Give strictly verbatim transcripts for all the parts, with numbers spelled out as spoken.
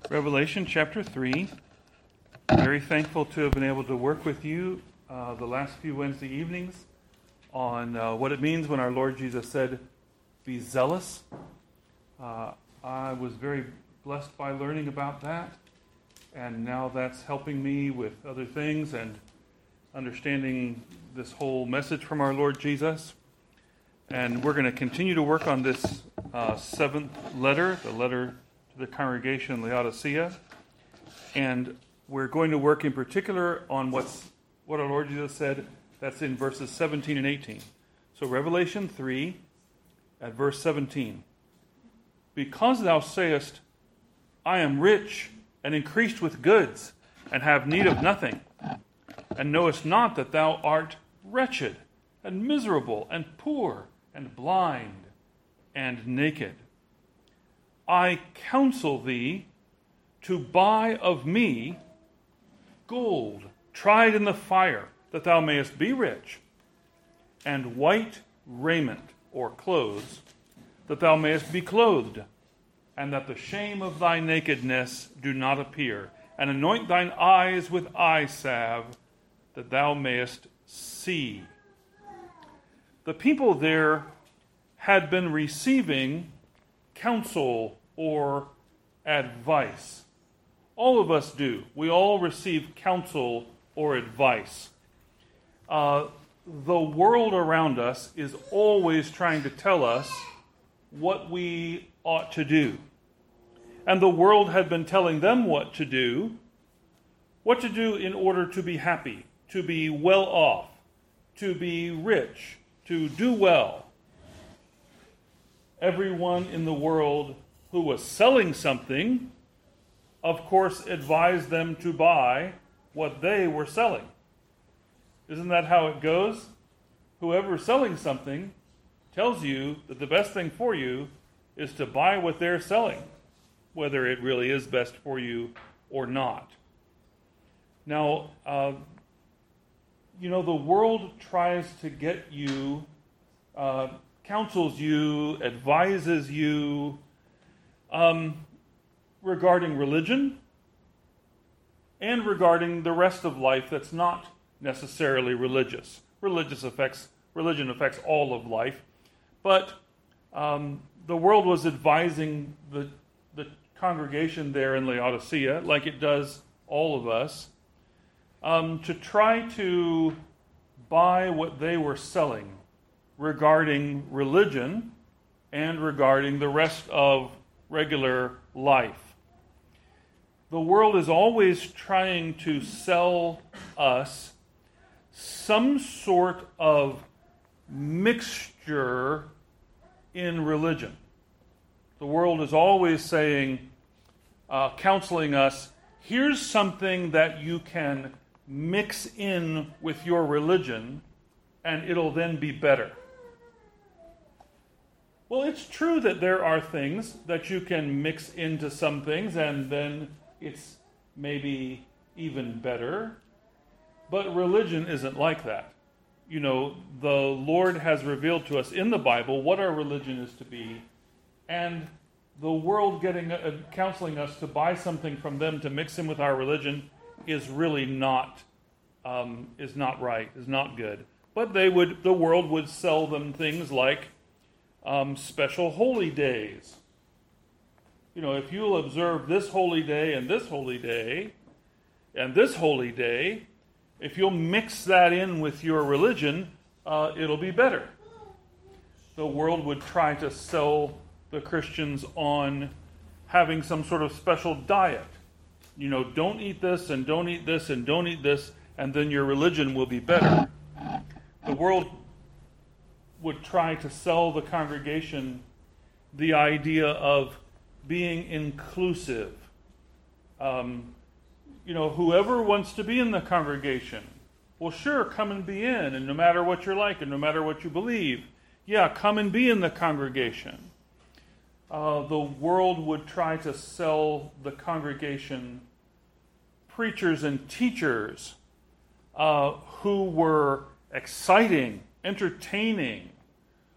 Revelation chapter three. Very thankful to have been able to work with you uh, the last few Wednesday evenings on uh, what it means when our Lord Jesus said, "Be zealous." Uh, I was very blessed by learning about that, and now that's helping me with other things and understanding this whole message from our Lord Jesus. And we're going to continue to work on this uh, seventh letter, the letter to the congregation in Laodicea. And we're going to work in particular on what's what our Lord Jesus said. That's in verses seventeen and eighteen. So Revelation three at verse seventeen. "Because thou sayest, I am rich and increased with goods, and have need of nothing, and knowest not that thou art wretched, and miserable, and poor, and blind, and naked. I counsel thee to buy of me gold tried in the fire, that thou mayest be rich, and white raiment or clothes, that thou mayest be clothed, and that the shame of thy nakedness do not appear, and anoint thine eyes with eye salve, that thou mayest see." The people there had been receiving counsel or advice. All of us do. We all receive counsel or advice. Uh, the world around us is always trying to tell us what we ought to do. And the world had been telling them what to do, what to do in order to be happy, to be well off, to be rich, to do well. Everyone in the world who was selling something, of course, advised them to buy what they were selling. Isn't that how it goes? Whoever's selling something tells you that the best thing for you is to buy what they're selling, whether it really is best for you or not. Now, uh, you know, the world tries to get you, uh, counsels you, advises you um, regarding religion and regarding the rest of life that's not necessarily religious. Religious affects, religion affects all of life, but um, the world was advising the the congregation there in Laodicea, like it does all of us, um, to try to buy what they were selling regarding religion and regarding the rest of regular life. The world is always trying to sell us some sort of mixture in religion. The world is always saying, uh, counseling us, here's something that you can mix in with your religion, and it'll then be better. Well, it's true that there are things that you can mix into some things, and then it's maybe even better. But religion isn't like that. You know, the Lord has revealed to us in the Bible what our religion is to be, and the world getting uh, counseling us to buy something from them to mix in with our religion is really not um, is not right, is not good. But they would, the world would sell them things like um, special holy days. You know, if you'll observe this holy day and this holy day and this holy day, if you'll mix that in with your religion, uh, it'll be better. The world would try to sell the Christians on having some sort of special diet. You know, don't eat this and don't eat this and don't eat this, and then your religion will be better. The world would try to sell the congregation the idea of being inclusive. Um, you know, whoever wants to be in the congregation, well, sure, come and be in, and no matter what you're like and no matter what you believe, yeah, come and be in the congregation. Uh, the world would try to sell the congregation preachers and teachers uh, who were exciting, entertaining,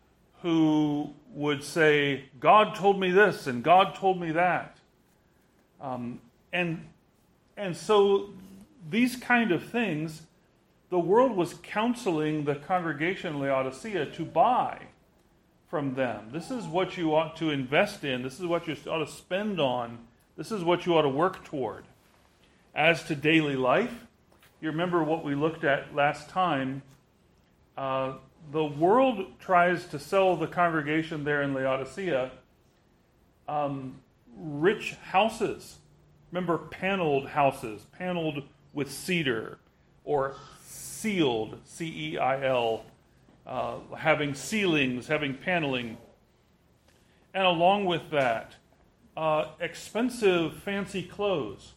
who would say, God told me this and God told me that. Um, and, and so these kind of things, the world was counseling the congregation in Laodicea to buy from them. This is what you ought to invest in. This is what you ought to spend on. This is what you ought to work toward. As to daily life, you remember what we looked at last time. Uh, the world tries to sell the congregation there in Laodicea um, rich houses. Remember paneled houses, paneled with cedar, or sealed, C E I L, uh, having ceilings, having paneling. And along with that, uh, expensive, fancy clothes.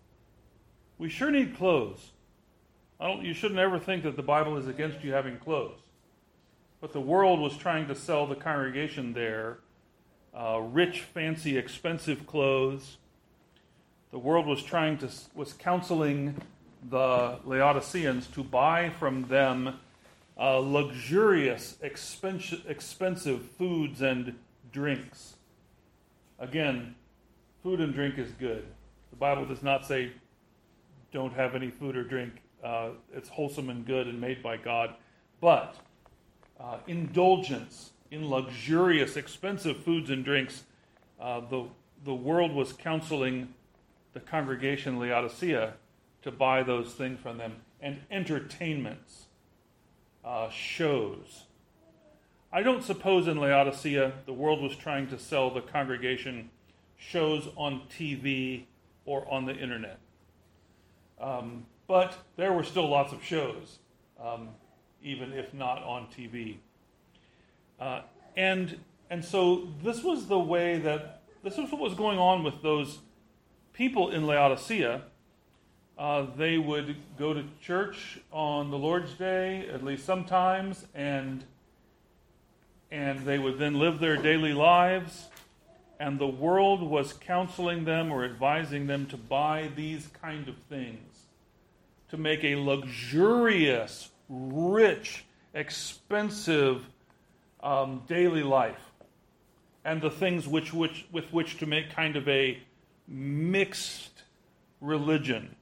We sure need clothes. I don't, you shouldn't ever think that the Bible is against you having clothes. But the world was trying to sell the congregation there uh, rich, fancy, expensive clothes. The world was trying to was counseling the Laodiceans to buy from them uh, luxurious, expensive, expensive foods and drinks. Again, food and drink is good. The Bible does not say don't have any food or drink. Uh, it's wholesome and good and made by God. But uh, indulgence in luxurious, expensive foods and drinks, uh, the, the world was counseling the congregation Laodicea to buy those things from them. And entertainments, uh, shows. I don't suppose in Laodicea the world was trying to sell the congregation shows on T V or on the internet. Um, but there were still lots of shows, um, even if not on T V. Uh, and and so this was the way that, this was what was going on with those people in Laodicea. Uh, they would go to church on the Lord's Day, at least sometimes, and and they would then live their daily lives, and the world was counseling them or advising them to buy these kind of things, to make a luxurious, rich, expensive um, daily life, and the things which, which with which to make kind of a mixed religion.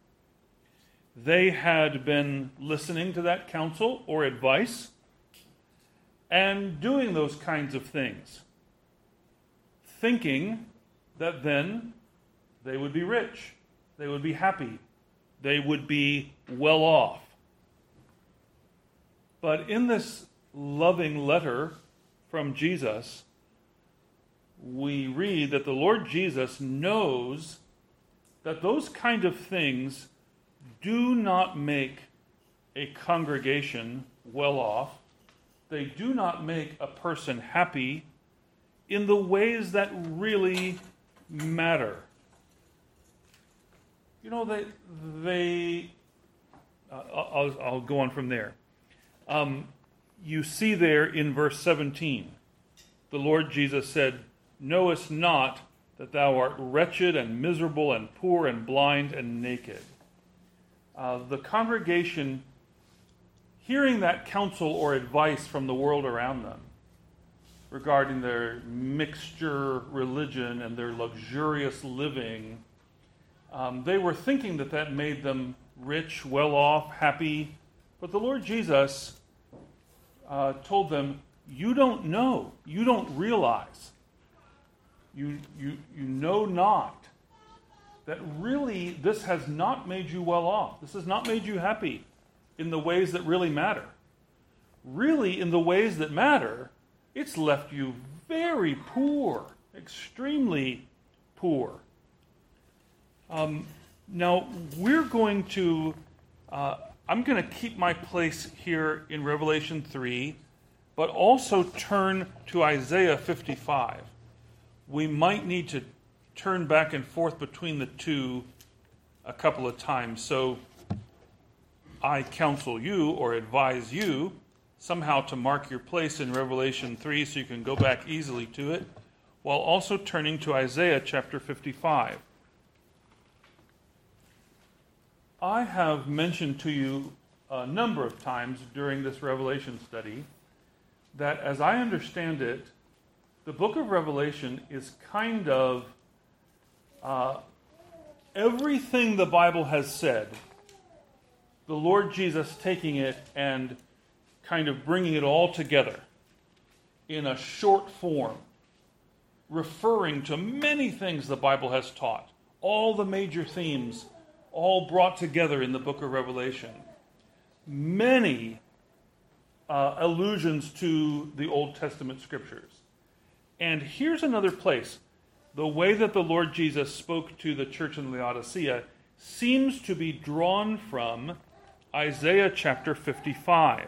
They had been listening to that counsel or advice and doing those kinds of things, thinking that then they would be rich, they would be happy, they would be well off. But in this loving letter from Jesus, we read that the Lord Jesus knows that those kind of things do not make a congregation well off. They do not make a person happy in the ways that really matter. You know, they, they uh, I'll, I'll go on from there. Um, you see there in verse seventeen, the Lord Jesus said, "Knowest not that thou art wretched and miserable and poor and blind and naked?" Uh, the congregation, hearing that counsel or advice from the world around them regarding their mixture religion and their luxurious living, um, they were thinking that that made them rich, well off, happy. But the Lord Jesus uh, told them, you don't know, you don't realize, you, you, you know not that really this has not made you well off. This has not made you happy in the ways that really matter. Really, in the ways that matter, it's left you very poor, extremely poor. Um, now, we're going to, uh, I'm going to keep my place here in Revelation three, but also turn to Isaiah fifty-five. We might need to turn back and forth between the two a couple of times. So I counsel you or advise you somehow to mark your place in Revelation three so you can go back easily to it, while also turning to Isaiah chapter fifty-five. I have mentioned to you a number of times during this Revelation study that, as I understand it, the book of Revelation is kind of Uh, everything the Bible has said, the Lord Jesus taking it and kind of bringing it all together in a short form, referring to many things the Bible has taught, all the major themes, all brought together in the book of Revelation. Many uh, allusions to the Old Testament scriptures. And here's another place. The way that the Lord Jesus spoke to the church in Laodicea seems to be drawn from Isaiah chapter fifty-five.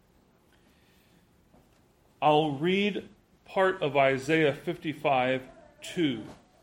I'll read part of Isaiah fifty-five two.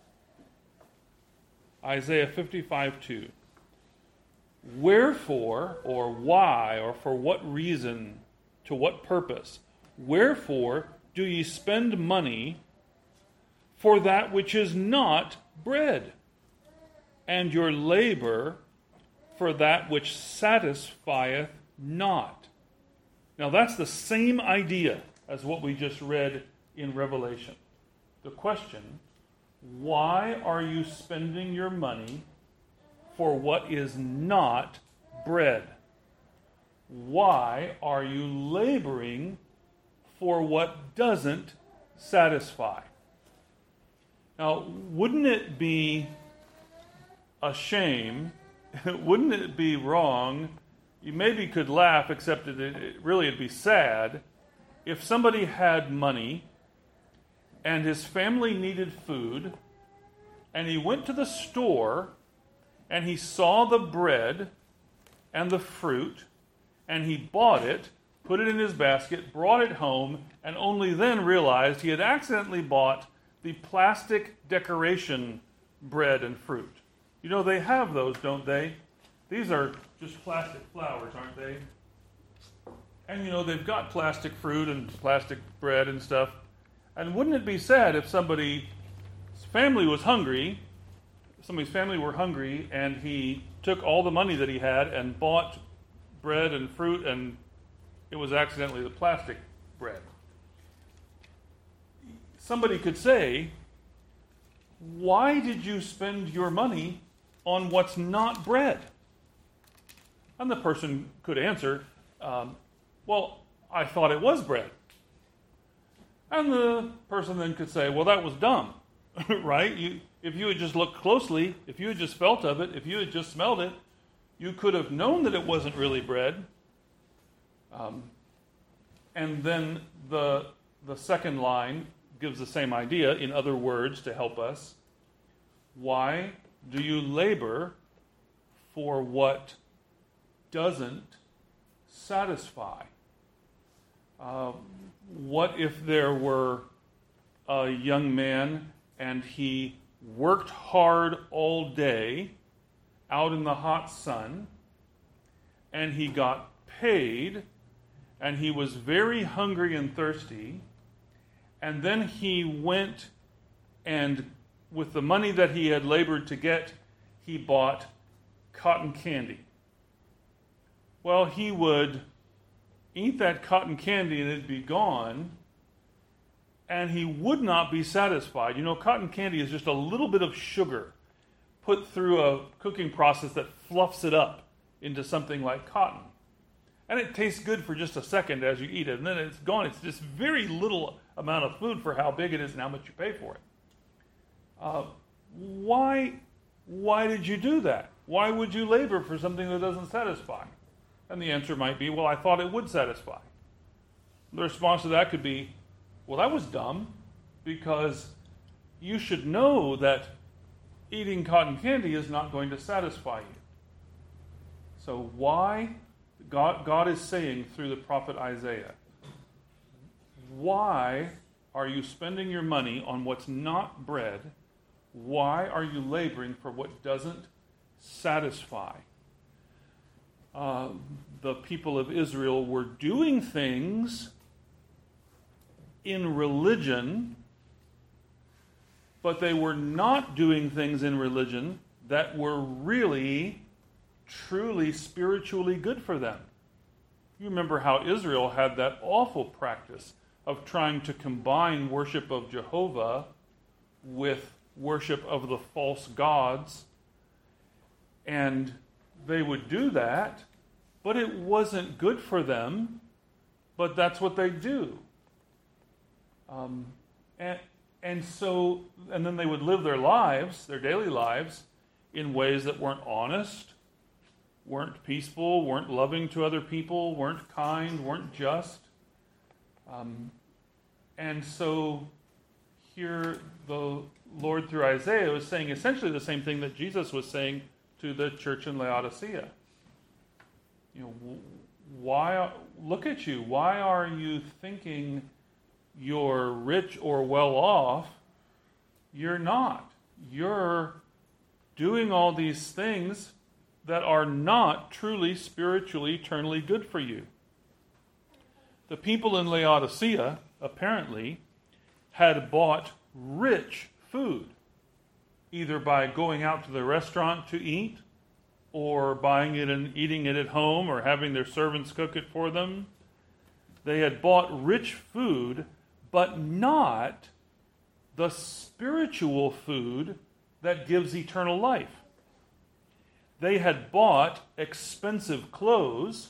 Isaiah fifty-five two. Wherefore, or why, or for what reason, to what purpose, wherefore do ye spend money for that which is not bread, and your labor for that which satisfieth not? Now that's the same idea as what we just read in Revelation. The question, why are you spending your money for what is not bread? Why are you laboring for what doesn't satisfy? Now, wouldn't it be a shame, wouldn't it be wrong, you maybe could laugh, except it, it really it'd be sad, if somebody had money and his family needed food, and he went to the store and he saw the bread and the fruit, and he bought it, put it in his basket, brought it home, and only then realized he had accidentally bought the plastic decoration bread and fruit. You know, they have those, don't they? These are just plastic flowers, aren't they? And, you know, they've got plastic fruit and plastic bread and stuff. And wouldn't it be sad if somebody's family was hungry, somebody's family were hungry, and he took all the money that he had and bought bread and fruit, and it was accidentally the plastic bread? Somebody could say, why did you spend your money on what's not bread? And the person could answer, um, well, I thought it was bread. And the person then could say, well, that was dumb, right? You, if you had just looked closely, if you had just felt of it, if you had just smelled it, you could have known that it wasn't really bread. Um, and then the the second line gives the same idea in other words to help us. Why do you labor for what doesn't satisfy? Uh, what if there were a young man and he worked hard all day out in the hot sun, and he got paid, and he was very hungry and thirsty, and then he went and with the money that he had labored to get, he bought cotton candy. Well, he would eat that cotton candy and it'd be gone, and he would not be satisfied. You know, cotton candy is just a little bit of sugar put through a cooking process that fluffs it up into something like cotton. And it tastes good for just a second as you eat it, and then it's gone. It's just very little amount of food for how big it is and how much you pay for it. Uh, why, why did you do that? Why would you labor for something that doesn't satisfy? And the answer might be, well, I thought it would satisfy. The response to that could be, well, that was dumb, because you should know that eating cotton candy is not going to satisfy you. So why? God, God is saying through the prophet Isaiah, why are you spending your money on what's not bread? Why are you laboring for what doesn't satisfy? Uh, the people of Israel were doing things in religion, but they were not doing things in religion that were really, truly spiritually good for them. You remember how Israel had that awful practice of trying to combine worship of Jehovah with worship of the false gods. And they would do that, but it wasn't good for them, but that's what they do. Um, and, and so, and then they would live their lives, their daily lives, in ways that weren't honest, weren't peaceful, weren't loving to other people, weren't kind, weren't just. Um, and so here the Lord through Isaiah was saying essentially the same thing that Jesus was saying to the church in Laodicea. You know, why, look at you, why are you thinking you're rich or well off? You're not. You're doing all these things that are not truly spiritually, eternally good for you. The people in Laodicea, apparently, had bought rich food, either by going out to the restaurant to eat, or buying it and eating it at home, or having their servants cook it for them. They had bought rich food, but not the spiritual food that gives eternal life. They had bought expensive clothes,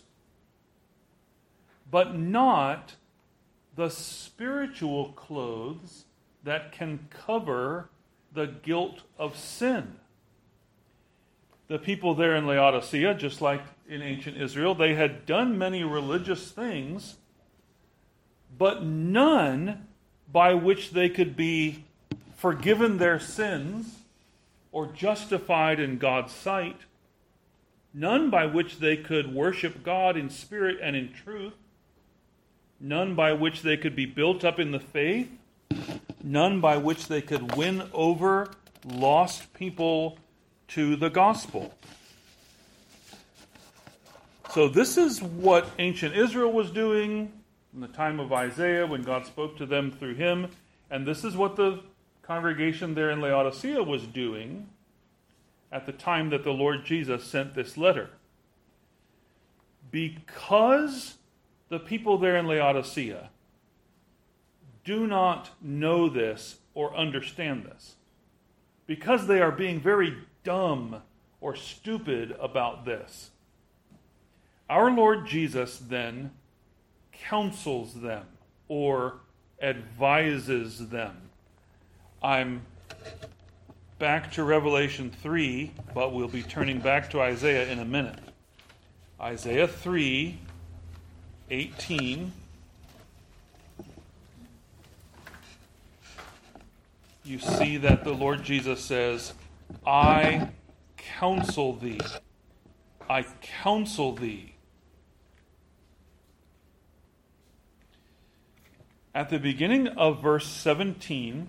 but not the spiritual clothes that can cover the guilt of sin. The people there in Laodicea, just like in ancient Israel, they had done many religious things, but none by which they could be forgiven their sins or justified in God's sight, none by which they could worship God in spirit and in truth, none by which they could be built up in the faith, none by which they could win over lost people to the gospel. So this is what ancient Israel was doing in the time of Isaiah when God spoke to them through him, and this is what the congregation there in Laodicea was doing at the time that the Lord Jesus sent this letter. Because the people there in Laodicea do not know this or understand this, because they are being very dumb or stupid about this, our Lord Jesus then counsels them or advises them. I'm back to Revelation three, but we'll be turning back to Isaiah in a minute. Isaiah three, eighteen. You see that the Lord Jesus says, I counsel thee. I counsel thee. At the beginning of verse seventeen,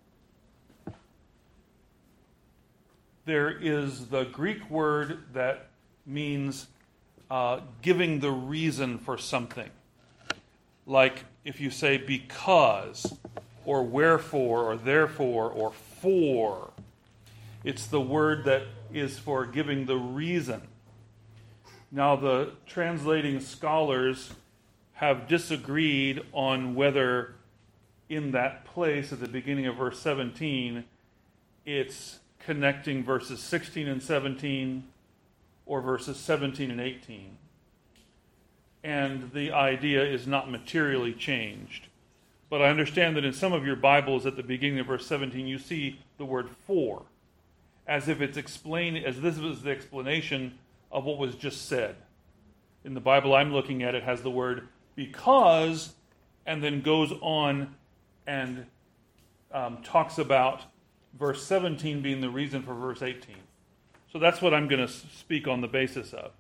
there is the Greek word that means uh, giving the reason for something. Like if you say because, or wherefore, or therefore, or for. It's the word that is for giving the reason. Now the translating scholars have disagreed on whether in that place at the beginning of verse seventeen it's connecting verses sixteen and seventeen or verses seventeen and eighteen. And the idea is not materially changed. But I understand that in some of your Bibles at the beginning of verse seventeen you see the word for, as if it's explained, as this was the explanation of what was just said. In the Bible I'm looking at, it has the word because, and then goes on and um, talks about verse seventeen being the reason for verse eighteen. So that's what I'm going to speak on the basis of.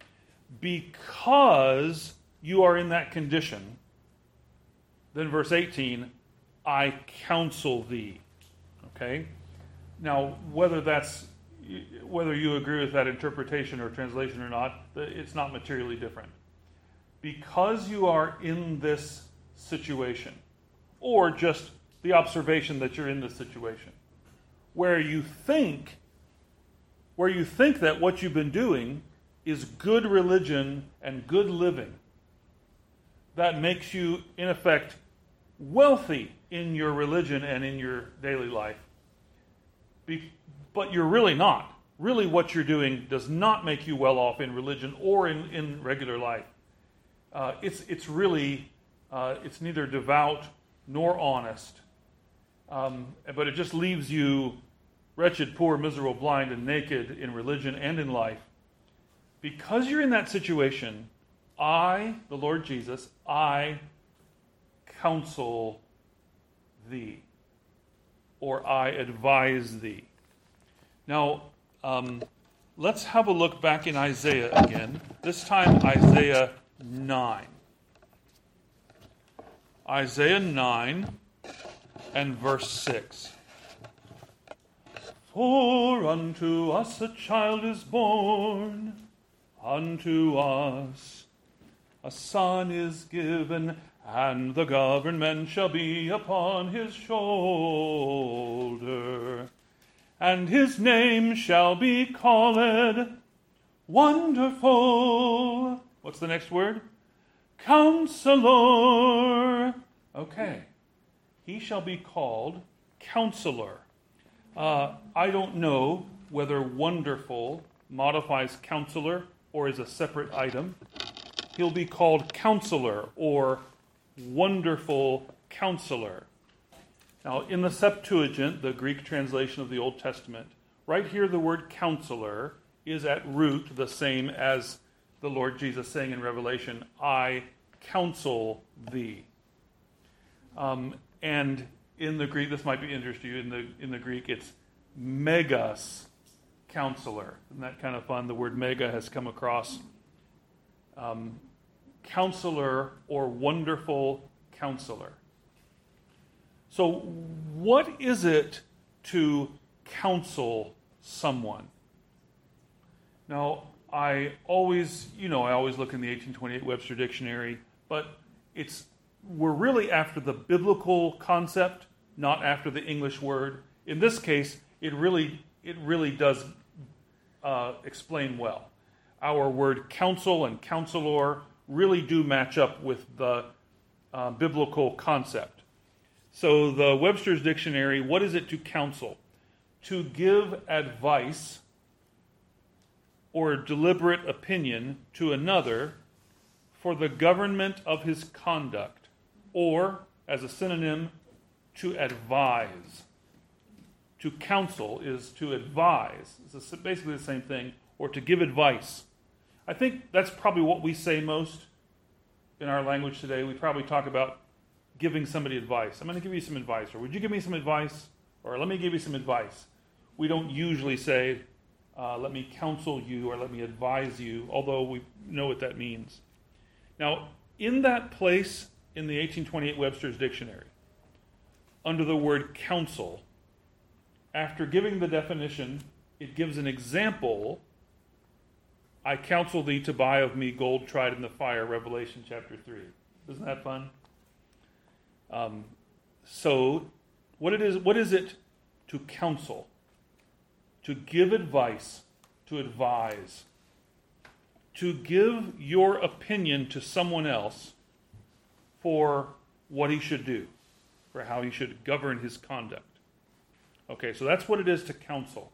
Because you are in that condition, then verse eighteen, I counsel thee. Okay? Now, whether that's whether you agree with that interpretation or translation or not, it's not materially different. Because you are in this situation, or just the observation that you're in this situation, where you think, where you think that what you've been doing is good religion and good living, that makes you, in effect, wealthy in your religion and in your daily life, Be, but you're really not. Really what you're doing does not make you well off in religion or in, in regular life. Uh, it's, it's really, uh, it's neither devout nor honest. Um, but it just leaves you wretched, poor, miserable, blind, and naked in religion and in life. Because you're in that situation, I, the Lord Jesus, I counsel thee, or I advise thee. Now, um, let's have a look back in Isaiah again. This time, Isaiah nine. Isaiah nine and verse six. For unto us a child is born, unto us a son is given, and the government shall be upon his shoulder. And his name shall be called Wonderful. What's the next word? Counselor. Okay. He shall be called Counselor. Uh, I don't know whether wonderful modifies counselor or is a separate item. He'll be called Counselor or Wonderful Counselor. Now, in the Septuagint, the Greek translation of the Old Testament, right here the word counselor is at root the same as the Lord Jesus saying in Revelation, I counsel thee. Um, and in the Greek, this might be interesting to you, in the, in the Greek it's megas counselor. Isn't that kind of fun? The word mega has come across. Um, counselor or wonderful counselor. So what is it to counsel someone? Now, I always, you know, I always look in the eighteen twenty-eight Webster Dictionary, but it's we're really after the biblical concept, not after the English word. In this case, it really it really does uh, explain well. Our word counsel and counselor really do match up with the uh, biblical concept. So the Webster's Dictionary, what is it to counsel? To give advice or deliberate opinion to another for the government of his conduct, or, as a synonym, to advise. To counsel is to advise. It's basically the same thing, or to give advice. I think that's probably what we say most in our language today. We probably talk about giving somebody advice. I'm going to give you some advice, or would you give me some advice? Or let me give you some advice. We don't usually say, uh, let me counsel you, or let me advise you, although we know what that means. Now, in that place in the eighteen twenty-eight Webster's Dictionary, under the word counsel, after giving the definition, it gives an example. I counsel thee to buy of me gold tried in the fire, Revelation chapter three. Isn't that fun? Um, so, what it is, what is it to counsel? To give advice, to advise, to give your opinion to someone else for what he should do, for how he should govern his conduct. Okay, so that's what it is to counsel.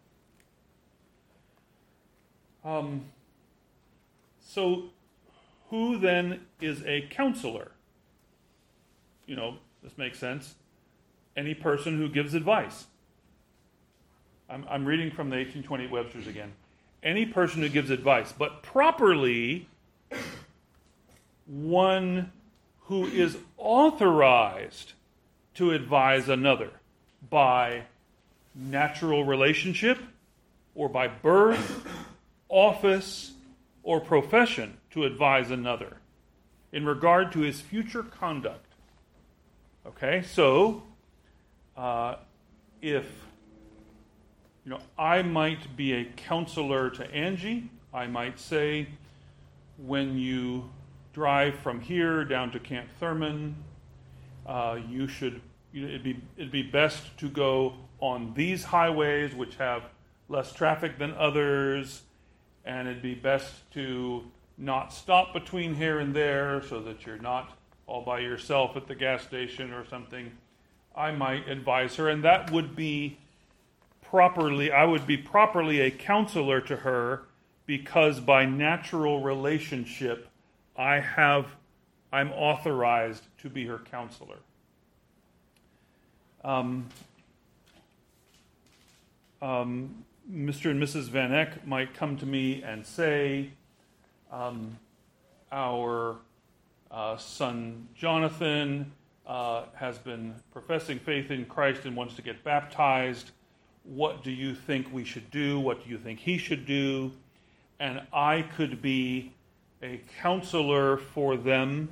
Um, so, who then is a counselor? You know, this makes sense. Any person who gives advice. I'm, I'm reading from the eighteen twenty-eight Webster's again. Any person who gives advice, but properly, one who is authorized to advise another by natural relationship or by birth, office, or profession to advise another in regard to his future conduct. Okay, so uh, if you know, I might be a counselor to Angie. I might say, when you drive from here down to Camp Thurman, uh, you should. You know, it'd be it'd be best to go on these highways, which have less traffic than others, and it'd be best to not stop between here and there, so that you're not all by yourself at the gas station or something. I might advise her, and that would be properly, I would be properly a counselor to her because by natural relationship, I have, I'm authorized to be her counselor. Um, um, Mister and Missus Van Eck might come to me and say, um, our uh, son Jonathan uh, has been professing faith in Christ and wants to get baptized. What do you think we should do? What do you think he should do? And I could be a counselor for them,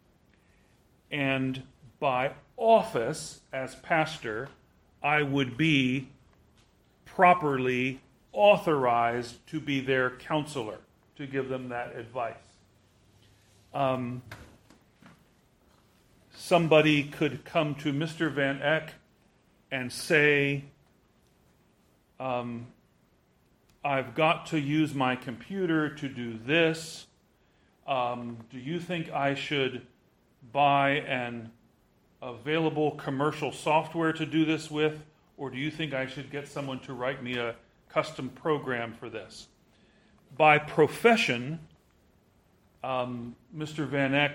and by office as pastor, I would be properly authorized to be their counselor, to give them that advice. Um, somebody could come to Mister Van Eck and say, um, I've got to use my computer to do this. Um, do you think I should buy an available commercial software to do this with? Or do you think I should get someone to write me a custom program for this? By profession, um, Mister Van Eck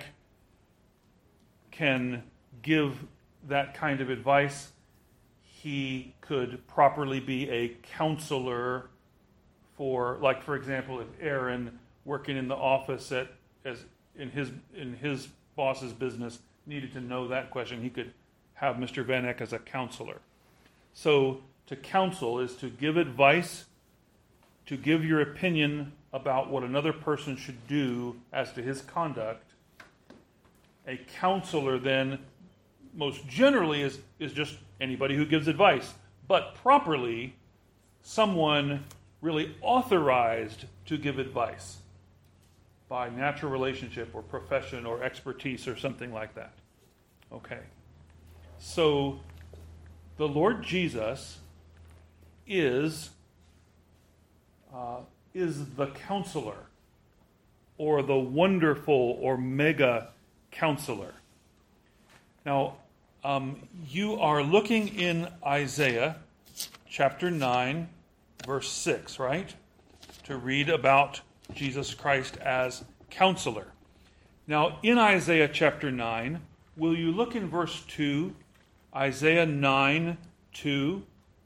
can give that kind of advice. He could properly be a counselor for, like, for example, if Aaron, working in the office at as in his in his boss's business, needed to know that question, he could have Mister Van Eck as a counselor. So to counsel is to give advice, to give your opinion about what another person should do as to his conduct. A counselor then, most generally, is, is just anybody who gives advice. But properly, someone really authorized to give advice by natural relationship or profession or expertise or something like that. Okay. So the Lord Jesus is uh, is the counselor, or the wonderful or mega counselor. Now, um, you are looking in Isaiah chapter nine, verse six, right? To read about Jesus Christ as counselor. Now, in Isaiah chapter nine, will you look in verse two? Isaiah nine, two.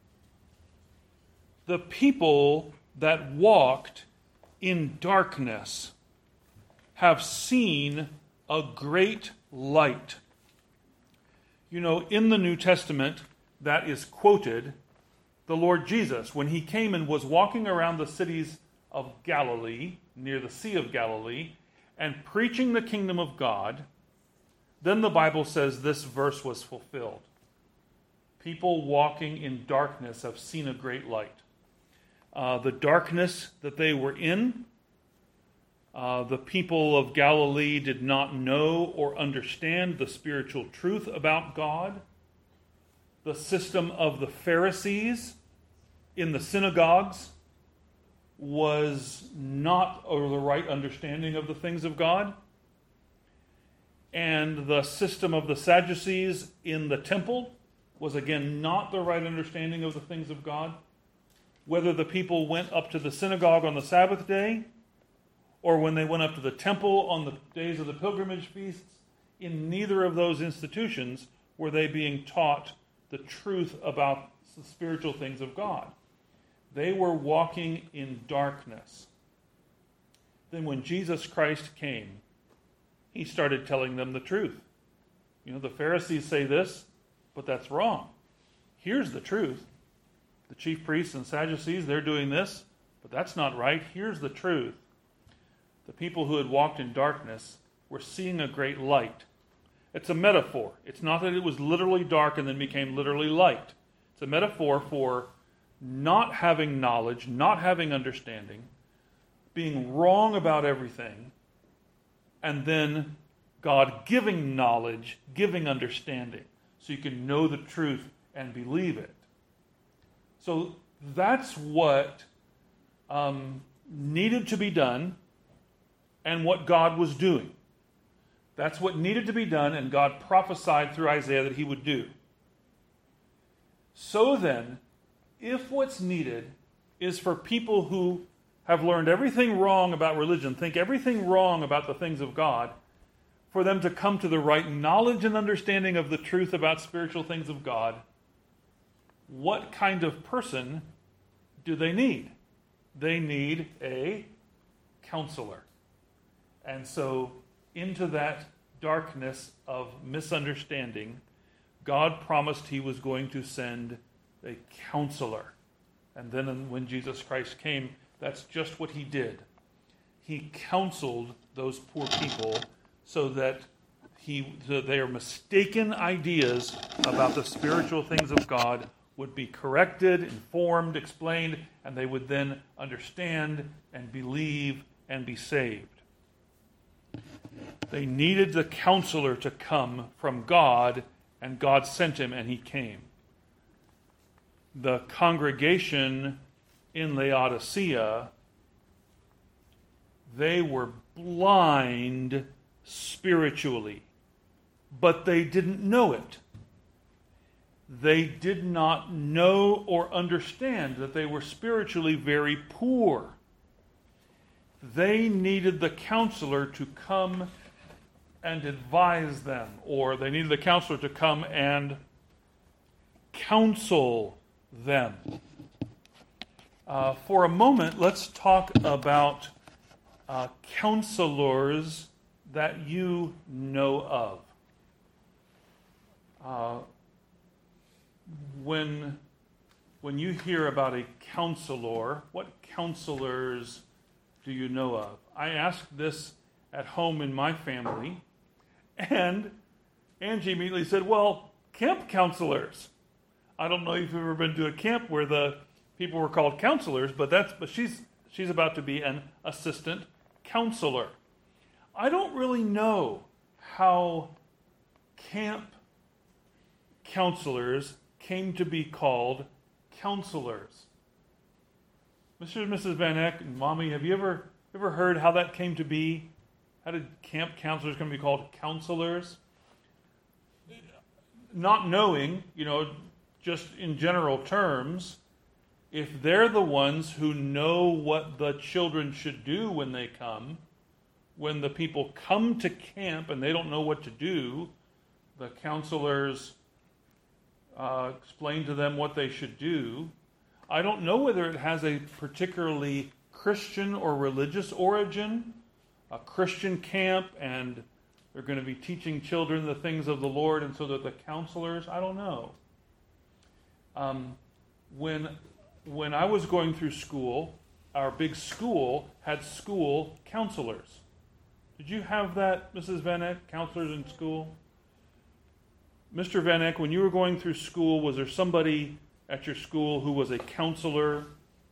The people that walked in darkness have seen a great light. You know, in the New Testament, that is quoted, the Lord Jesus, when he came and was walking around the cities of Galilee, near the Sea of Galilee, and preaching the kingdom of God, then the Bible says this verse was fulfilled. People walking in darkness have seen a great light. Uh, the darkness that they were in, uh, the people of Galilee did not know or understand the spiritual truth about God. The system of the Pharisees in the synagogues was not the right understanding of the things of God. And the system of the Sadducees in the temple was again not the right understanding of the things of God. Whether the people went up to the synagogue on the Sabbath day, or when they went up to the temple on the days of the pilgrimage feasts, in neither of those institutions were they being taught the truth about the spiritual things of God. They were walking in darkness. Then when Jesus Christ came, he started telling them the truth. You know, the Pharisees say this, but that's wrong. Here's the truth. The chief priests and Sadducees, they're doing this, but that's not right. Here's the truth. The people who had walked in darkness were seeing a great light. It's a metaphor. It's not that it was literally dark and then became literally light. It's a metaphor for not having knowledge, not having understanding, being wrong about everything, and then God giving knowledge, giving understanding, so you can know the truth and believe it. So that's what um, needed to be done and what God was doing. That's what needed to be done, and God prophesied through Isaiah that he would do. So then, if what's needed is for people who have learned everything wrong about religion, think everything wrong about the things of God, for them to come to the right knowledge and understanding of the truth about spiritual things of God, what kind of person do they need? They need a counselor. And so into that darkness of misunderstanding, God promised he was going to send a counselor. And then when Jesus Christ came, that's just what he did. He counseled those poor people so that he, so their mistaken ideas about the spiritual things of God would be corrected, informed, explained, and they would then understand and believe and be saved. They needed the counselor to come from God, and God sent him, and he came. The congregation in Laodicea, they were blind spiritually, but they didn't know it. They did not know or understand that they were spiritually very poor. They needed the counselor to come and advise them, or they needed the counselor to come and counsel them. Uh, for a moment, let's talk about uh, counselors that you know of. Uh, when, when you hear about a counselor, what counselors do you know of? I asked this at home in my family, and Angie immediately said, well, camp counselors. I don't know if you've ever been to a camp where the people were called counselors, but that's but she's she's about to be an assistant counselor. I don't really know how camp counselors came to be called counselors. Mister and Missus Van Eck and Mommy, have you ever ever heard how that came to be? How did camp counselors come to be called counselors? Not knowing, you know, just in general terms, if they're the ones who know what the children should do when they come, when the people come to camp and they don't know what to do, the counselors uh, explain to them what they should do. I don't know whether it has a particularly Christian or religious origin, a Christian camp, and they're going to be teaching children the things of the Lord, and so that the counselors, I don't know. Um, when, when I was going through school, our big school had school counselors. Did you have that, Missus Van Eck, counselors in school? Mister Van Eck, when you were going through school, was there somebody at your school who was a counselor?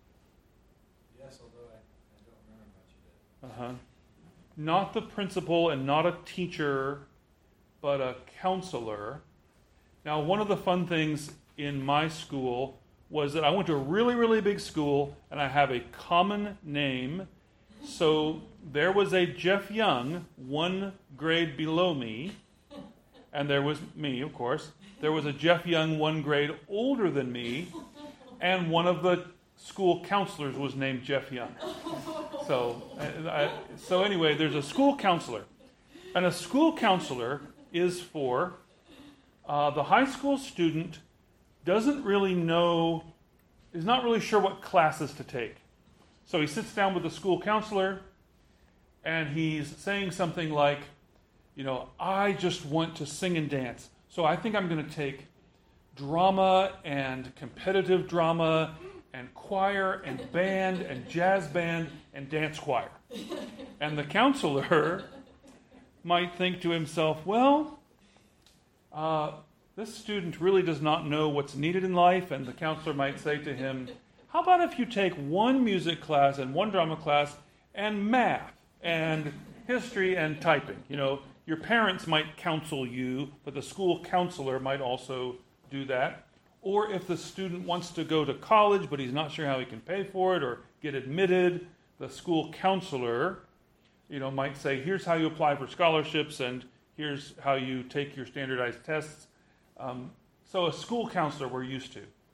Yes, although I, I don't remember much of it. Uh-huh. Not the principal and not a teacher, but a counselor. Now, one of the fun things in my school was that I went to a really, really big school, and I have a common name. So there was a Jeff Young, one grade below me, and there was me, of course. There was a Jeff Young, one grade older than me, and one of the school counselors was named Jeff Young. So, I, so anyway, there's a school counselor. And a school counselor is for uh, the high school student doesn't really know, is not really sure what classes to take. So he sits down with the school counselor, and he's saying something like, you know, I just want to sing and dance. So I think I'm going to take drama and competitive drama and choir and band and jazz band and dance choir. And the counselor might think to himself, well, uh, this student really does not know what's needed in life. And the counselor might say to him, how about if you take one music class and one drama class and math and history and typing? You know, your parents might counsel you, but the school counselor might also do that. Or if the student wants to go to college, but he's not sure how he can pay for it or get admitted, the school counselor, you know, might say, here's how you apply for scholarships, and here's how you take your standardized tests. Um, so a school counselor we're used to.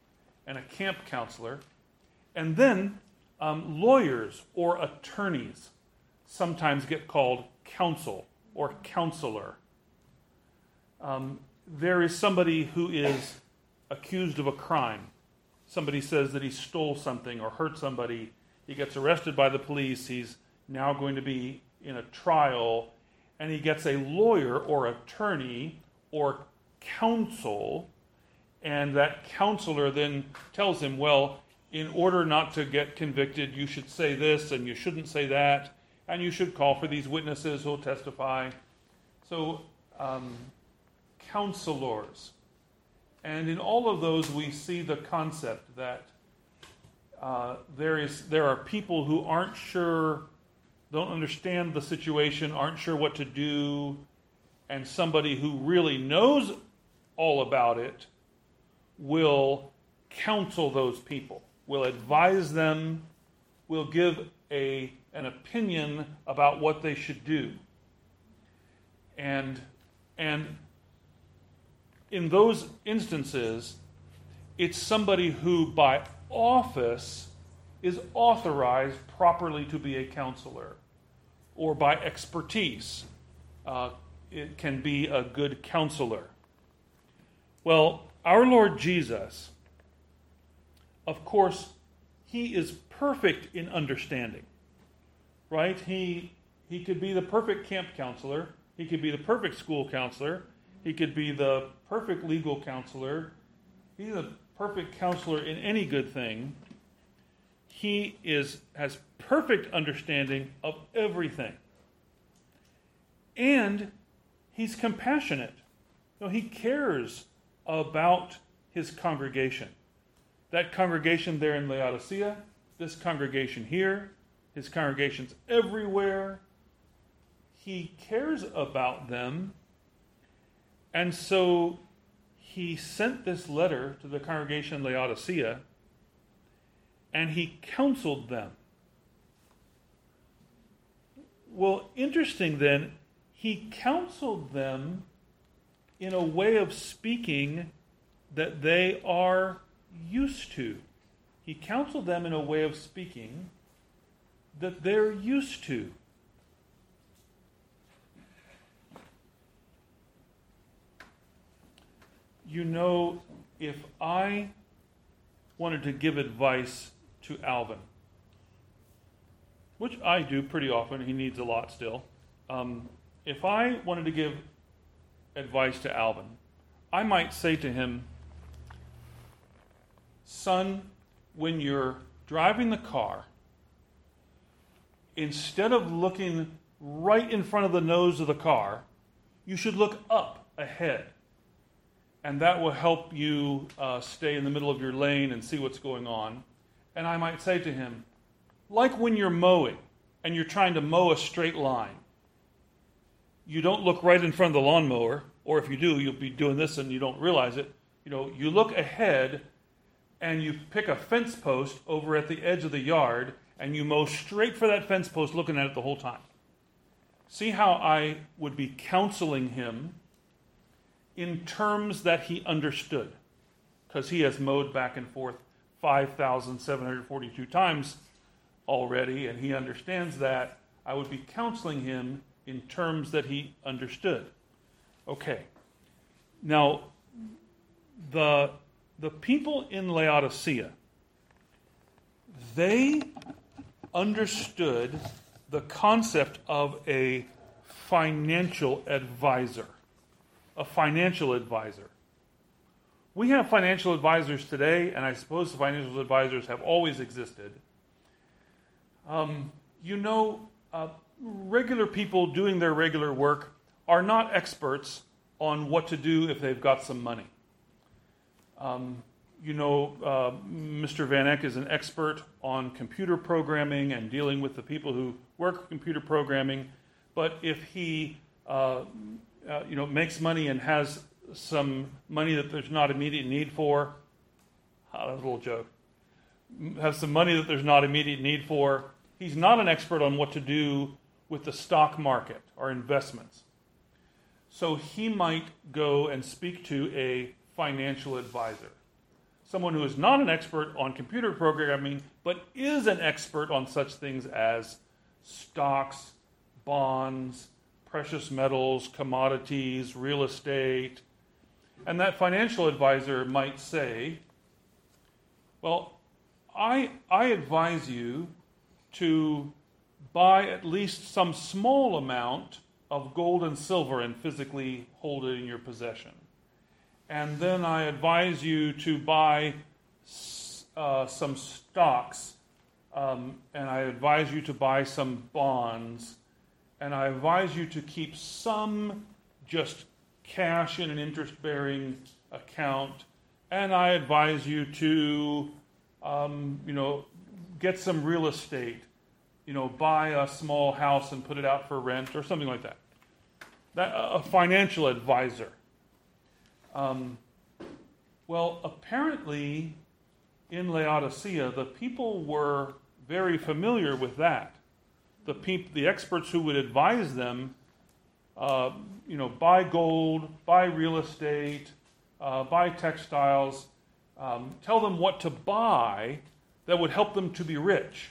and a camp counselor. And then um, lawyers or attorneys sometimes get called counsel or counselor. Um, there is somebody who is accused of a crime. Somebody says that he stole something or hurt somebody. He gets arrested by the police. He's now going to be in a trial, and he gets a lawyer or attorney or counsel, and that counselor then tells him, well, in order not to get convicted, you should say this and you shouldn't say that, and you should call for these witnesses who will testify. So, um, counselors. And in all of those, we see the concept that uh, there is there are people who aren't sure, don't understand the situation, aren't sure what to do, and somebody who really knows all about it will counsel those people, will advise them, will give a an opinion about what they should do. And and in those instances, it's somebody who by office is authorized properly to be a counselor, or by expertise, uh, it can be a good counselor. Well, our Lord Jesus, of course, he is perfect in understanding, right? He he could be the perfect camp counselor. He could be the perfect school counselor. He could be the perfect legal counselor. He's the perfect counselor in any good thing. He is has perfect understanding of everything. And he's compassionate. You know, he cares about his congregation. That congregation there in Laodicea, this congregation here, his congregations everywhere. He cares about them. And so he sent this letter to the congregation in Laodicea, and he counseled them. Well, interesting then, he counseled them in a way of speaking that they are used to. He counseled them in a way of speaking that they're used to. You know, if I wanted to give advice to Alvin, which I do pretty often, he needs a lot still. Um, if I wanted to give advice to Alvin, I might say to him, son, when you're driving the car, instead of looking right in front of the nose of the car, you should look up ahead. And that will help you uh, stay in the middle of your lane and see what's going on. And I might say to him, like when you're mowing and you're trying to mow a straight line, you don't look right in front of the lawnmower, or if you do, you'll be doing this and you don't realize it. You know, you look ahead and you pick a fence post over at the edge of the yard and you mow straight for that fence post looking at it the whole time. See how I would be counseling him in terms that he understood, because he has mowed back and forth five thousand seven hundred forty-two times already, and he understands that. I would be counseling him in terms that he understood. Okay. Now, the, the people in Laodicea, they understood the concept of a financial advisor. A financial advisor. We have financial advisors today, and I suppose financial advisors have always existed. Um, you know, uh, regular people doing their regular work are not experts on what to do if they've got some money. Um, you know, uh, Mister Van Eck is an expert on computer programming and dealing with the people who work computer programming, but if he uh, Uh, you know, makes money and has some money that there's not immediate need for. Oh, that was a little joke. Has some money that there's not immediate need for. He's not an expert on what to do with the stock market or investments. So he might go and speak to a financial advisor. someone who is not an expert on computer programming, but is an expert on such things as stocks, bonds, precious metals, commodities, real estate. And that financial advisor might say, well, I, I advise you to buy at least some small amount of gold and silver and physically hold it in your possession. And then I advise you to buy uh, some stocks, um, and I advise you to buy some bonds, and I advise you to keep some just cash in an interest-bearing account, and I advise you to, um, you know, get some real estate, you know, buy a small house and put it out for rent or something like that. That a financial advisor. Um, well, apparently in Laodicea, the people were very familiar with that. The peop- the experts who would advise them, uh, you know, buy gold, buy real estate, uh, buy textiles, um, tell them what to buy that would help them to be rich.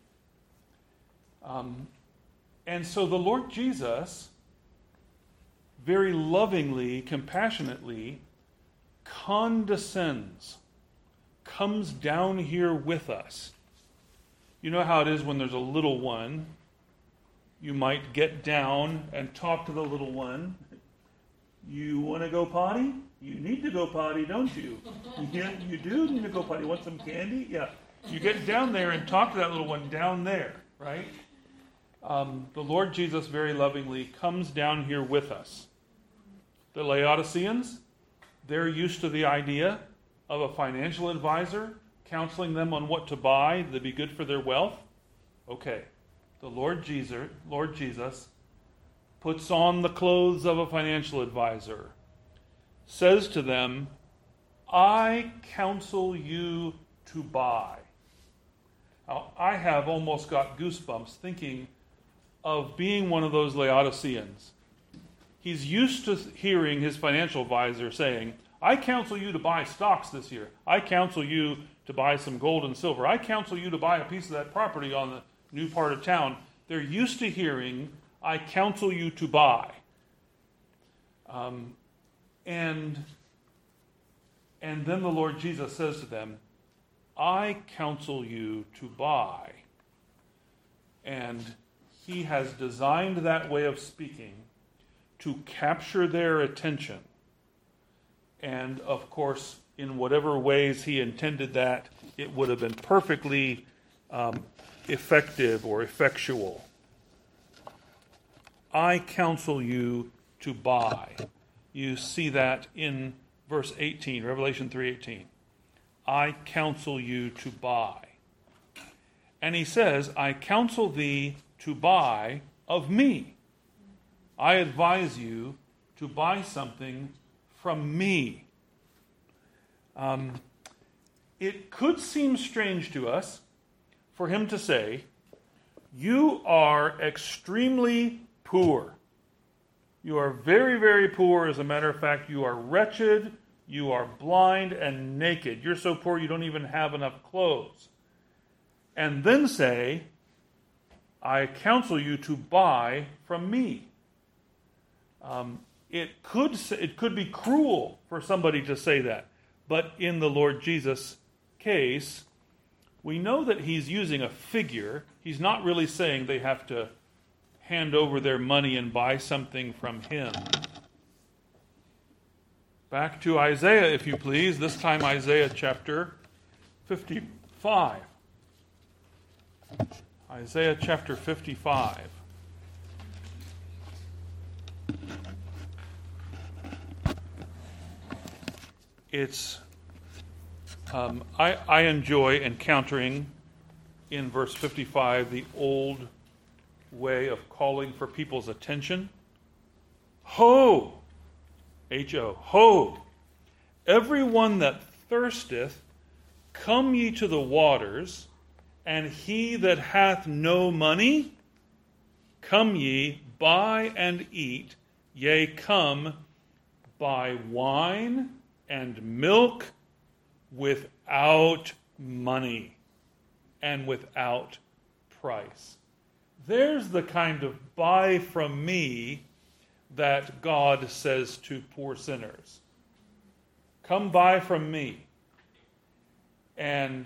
Um, and so the Lord Jesus very lovingly, compassionately condescends, comes down here with us. You know how it is when there's a little one. You might get down and talk to the little one. You want to go potty? You need to go potty, don't you? Yeah, you do need to go potty. Want some candy? Yeah. You get down there and talk to that little one down there, right? Um, the Lord Jesus very lovingly comes down here with us. The Laodiceans, they're used to the idea of a financial advisor counseling them on what to buy that'd be good for their wealth. Okay, the Lord Jesus, Lord Jesus puts on the clothes of a financial advisor, says to them, I counsel you to buy. Now, I have almost got goosebumps thinking of being one of those Laodiceans. He's used to hearing his financial advisor saying, I counsel you to buy stocks this year. I counsel you to buy some gold and silver. I counsel you to buy a piece of that property on the new part of town. They're used to hearing, I counsel you to buy. Um, and, and then the Lord Jesus says to them, I counsel you to buy. And he has designed that way of speaking to capture their attention. And, of course, in whatever ways he intended that, it would have been perfectly um, effective or effectual. I counsel you to buy. You see that in verse eighteen, Revelation three eighteen. I counsel you to buy. And he says, I counsel thee to buy of me. I advise you to buy something from me. Um, it could seem strange to us for him to say, you are extremely poor. You are very, very poor. As a matter of fact, you are wretched, you are blind and naked. You're so poor you don't even have enough clothes. And then say, I counsel you to buy from me. Um, it could it could be cruel for somebody to say that, but in the Lord Jesus case, we know that he's using a figure. He's not really saying they have to hand over their money and buy something from him. Back to Isaiah, if you please. This time Isaiah chapter fifty-five. Isaiah chapter fifty-five. It's um, I, I enjoy encountering in verse fifty-five the old way of calling for people's attention. Ho! H O. Ho! Everyone that thirsteth, come ye to the waters, and he that hath no money, come ye, buy and eat, yea, come, buy wine and milk without money and without price. There's the kind of buy from me that God says to poor sinners. Come buy from me, and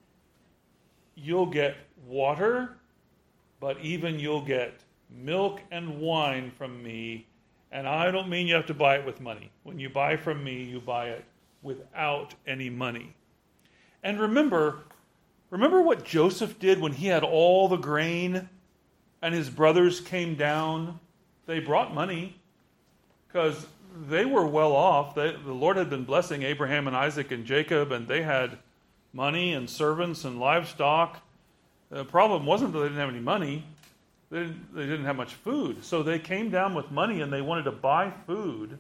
you'll get water, but even you'll get milk and wine from me. And I don't mean you have to buy it with money. When you buy from me, you buy it without any money. And remember, remember what Joseph did when he had all the grain and his brothers came down? They brought money because they were well off. They, the Lord had been blessing Abraham and Isaac and Jacob, and they had money and servants and livestock. The problem wasn't that they didn't have any money. They didn't, they didn't have much food. So they came down with money and they wanted to buy food.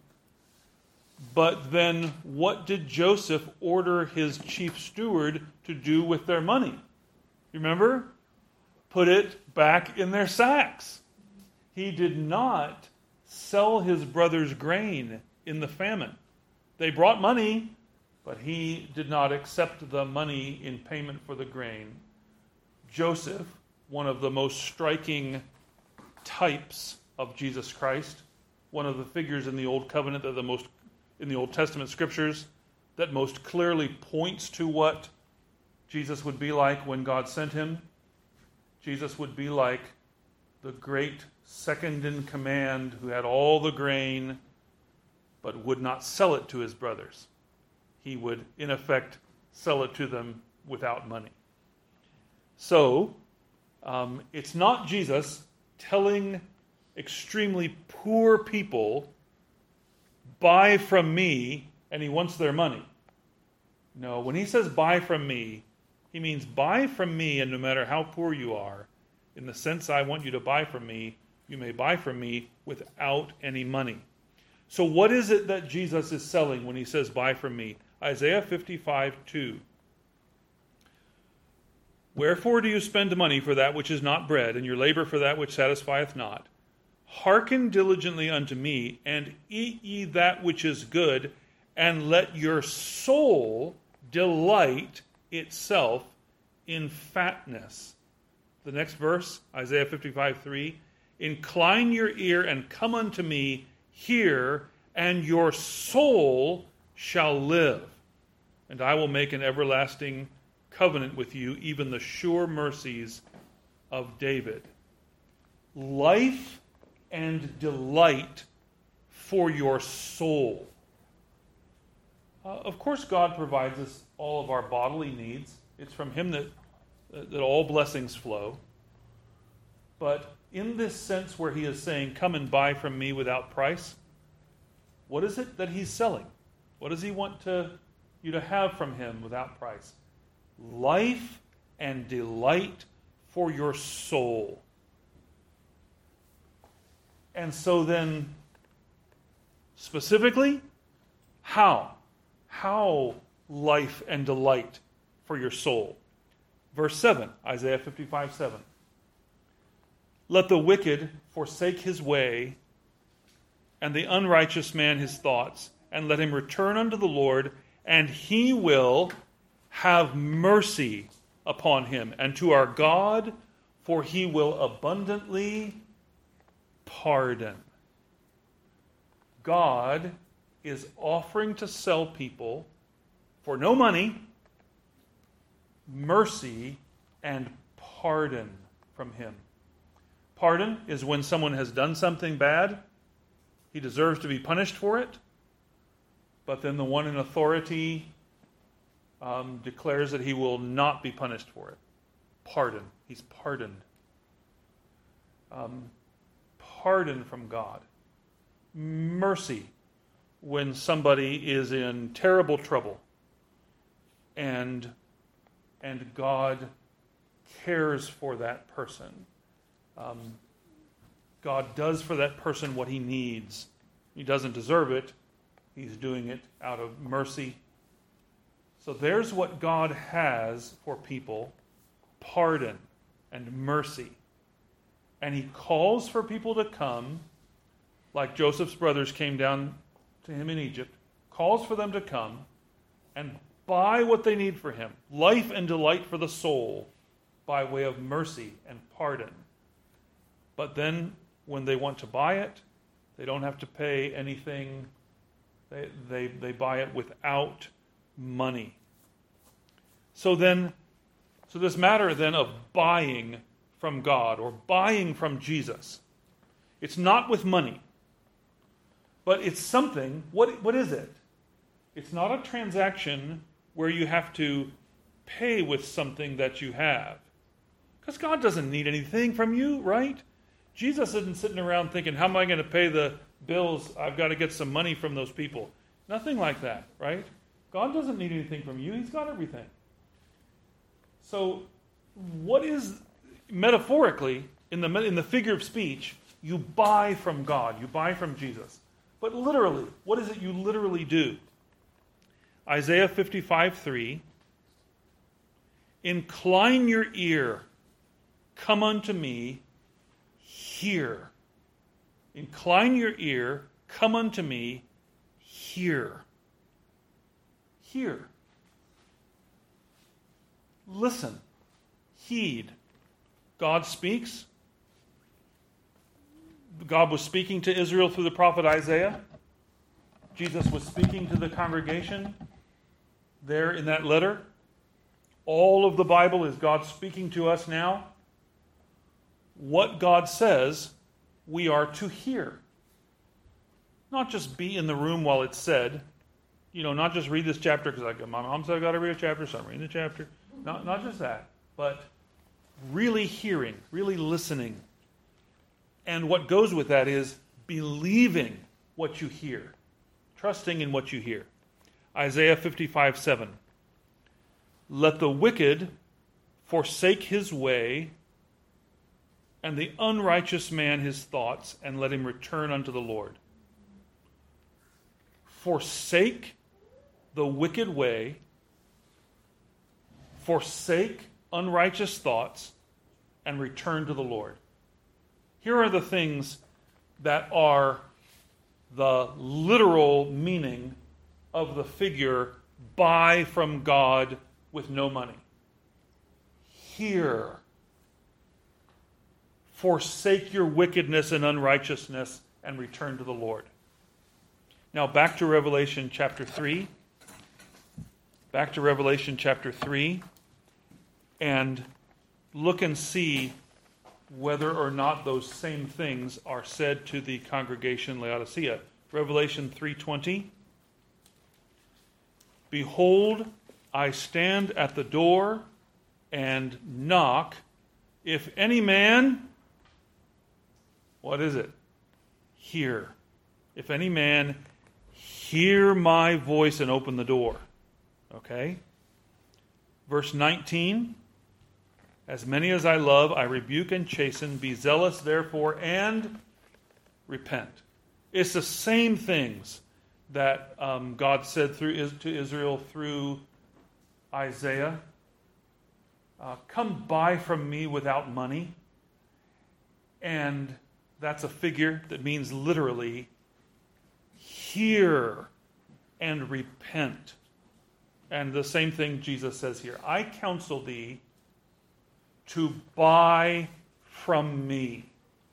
But then what did Joseph order his chief steward to do with their money? You remember? Put it back in their sacks. He did not sell his brother's grain in the famine. They brought money, but he did not accept the money in payment for the grain. Joseph, one of the most striking types of Jesus Christ, one of the figures in the Old Covenant that the most in the Old Testament scriptures that most clearly points to what Jesus would be like when God sent him. Jesus would be like the great second in command who had all the grain but would not sell it to his brothers. He would, in effect, sell it to them without money. So, um, it's not Jesus telling extremely poor people, buy from me, and he wants their money. No, when he says buy from me, he means buy from me, and no matter how poor you are, in the sense I want you to buy from me, you may buy from me without any money. So what is it that Jesus is selling when he says buy from me? Isaiah fifty-five two. Wherefore do you spend money for that which is not bread, and your labor for that which satisfieth not? Hearken diligently unto me, and eat ye that which is good, and let your soul delight itself in fatness. The next verse, Isaiah fifty-five three. Incline your ear and come unto me, hear, and your soul shall live. And I will make an everlasting covenant with you, even the sure mercies of David. Life and delight for your soul. Uh, of course, God provides us all of our bodily needs. It's from him that, that all blessings flow. But in this sense where he is saying, come and buy from me without price, what is it that he's selling? What does he want to, you to have from him without price? Life and delight for your soul. And so then, specifically, how? How life and delight for your soul? Verse seven, Isaiah fifty-five seven. Let the wicked forsake his way, and the unrighteous man his thoughts, and let him return unto the Lord, and he will have mercy upon him, and to our God, for he will abundantly pardon. God is offering to sell people, for no money, mercy and pardon from him. Pardon is when someone has done something bad. He deserves to be punished for it. But then the one in authority um, declares that he will not be punished for it. Pardon. He's pardoned. Um, pardon from God. Mercy when somebody is in terrible trouble and, and God cares for that person. Um, God does for that person what he needs. He doesn't deserve it. He's doing it out of mercy. So there's what God has for people: pardon and mercy. And he calls for people to come, like Joseph's brothers came down to him in Egypt, calls for them to come and buy what they need for him, life and delight for the soul, by way of mercy and pardon. But then, when they want to buy it, they don't have to pay anything. They, they, they buy it without money. So then, so this matter then of buying from God or buying from Jesus, it's not with money, but it's something. What, what is it? It's not a transaction where you have to pay with something that you have. Because God doesn't need anything from you, right? Jesus isn't sitting around thinking, how am I going to pay the bills? I've got to get some money from those people. Nothing like that, right? God doesn't need anything from you. He's got everything. So what is, metaphorically, in the, in the figure of speech, you buy from God. You buy from Jesus. But literally, what is it you literally do? Isaiah fifty-five three, incline your ear, come unto me, hear. Incline your ear, come unto me, hear. Hear. Listen. Heed. God speaks. God was speaking to Israel through the prophet Isaiah. Jesus was speaking to the congregation there in that letter. All of the Bible is God speaking to us now. What God says, we are to hear. Not just be in the room while it's said. You know, not just read this chapter because like, my mom said I've got to read a chapter, so I'm reading the chapter. Not, not just that, but really hearing, really listening. And what goes with that is believing what you hear. Trusting in what you hear. Isaiah fifty-five seven. Let the wicked forsake his way, and the unrighteous man his thoughts, and let him return unto the Lord. Forsake the wicked way, forsake unrighteous thoughts, and return to the Lord. Here are the things that are the literal meaning of the figure buy from God with no money. Hear. Forsake your wickedness and unrighteousness and return to the Lord. Now back to Revelation chapter three. Back to Revelation chapter three. And look and see whether or not those same things are said to the congregation Laodicea. Revelation three twenty. Behold, I stand at the door and knock. If any man, what is it? Hear. If any man hear my voice and open the door. Okay? Verse nineteen. As many as I love, I rebuke and chasten. Be zealous, therefore, and repent. It's the same things that um, God said through to Israel through Isaiah. Uh, Come buy from me without money. And that's a figure that means literally, hear and repent. And the same thing Jesus says here. I counsel thee to buy from me.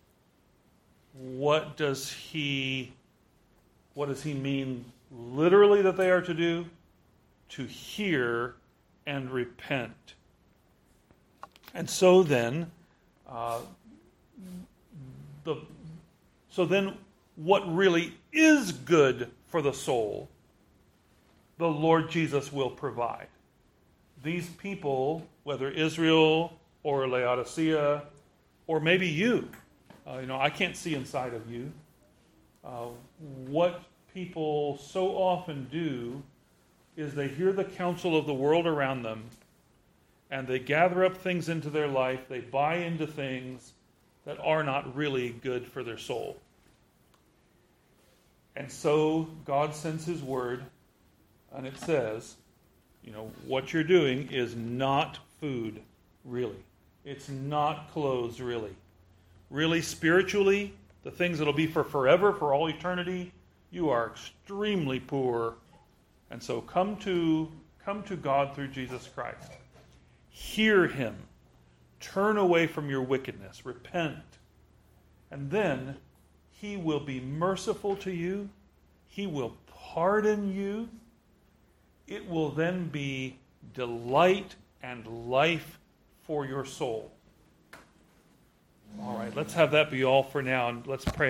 What does he what does he mean literally that they are to do? To hear and repent. And so then uh, the so then what really is good for the soul, the Lord Jesus will provide. These people, whether Israel or Laodicea, or maybe you. Uh, you know, I can't see inside of you. Uh, what people so often do is they hear the counsel of the world around them, and they gather up things into their life, they buy into things that are not really good for their soul. And so God sends His word, and it says, you know, what you're doing is not food, really. It's not clothes, really. Really, spiritually, the things that'll be for forever, for all eternity, you are extremely poor. And so come to Come to God through Jesus Christ. Hear him. Turn away from your wickedness. Repent. And then he will be merciful to you. He will pardon you. It will then be delight and life for your soul. All right, let's have that be all for now, and let's pray.